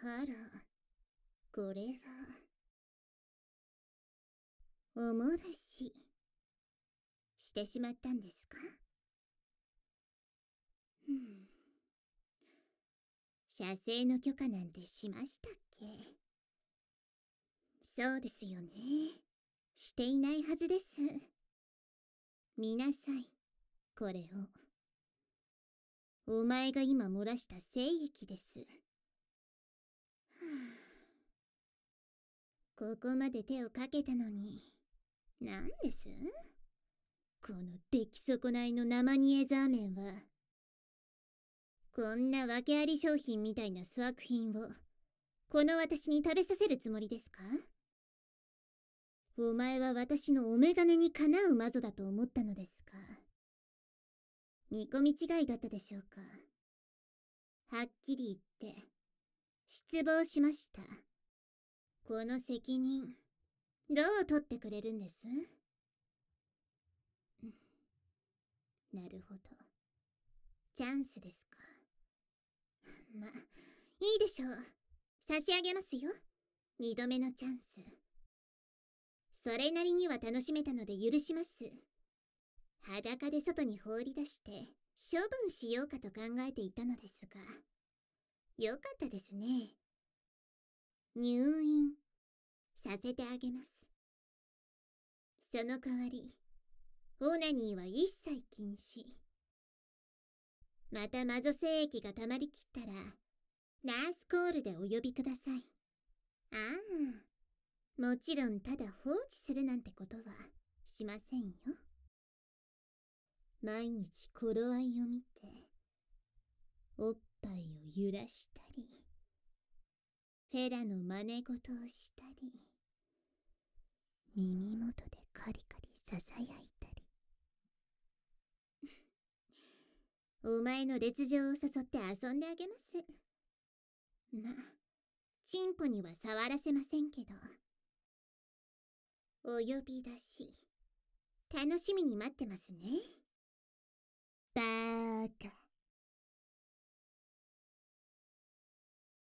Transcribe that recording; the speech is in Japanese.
あら、これは、おもらし、してしまったんですか？射精の許可なんてしましたっけ？そうですよね。していないはずです。見なさい、これを。お前が今漏らした精液です。はあ、ここまで手をかけたのに、なんです？この出来損ないの生煮えザーメンは。こんな訳あり商品みたいな粗悪品を、この私に食べさせるつもりですか？お前は私のお眼鏡にかなう魔女だと思ったのですか？見込み違いだったでしょうか？はっきり言って、失望しました。この責任、どう取ってくれるんです？なるほど。チャンスですか。ま、いいでしょう。差し上げますよ。二度目のチャンス。それなりには楽しめたので許します。裸で外に放り出して処分しようかと考えていたのですが、よかったですね。入院させてあげます。その代わり、オナニーは一切禁止。また魔女精液が溜まりきったら、ナースコールでお呼びください。ああ、もちろんただ放置するなんてことはしませんよ。毎日頃合いを見て、おっぱいを揺らしたり、フェラの真似事をしたり、耳元でカリカリささやいたり。お前の烈情を誘って遊んであげます。ま、チンポには触らせませんけど。お呼び出し、楽しみに待ってますね。バーカ。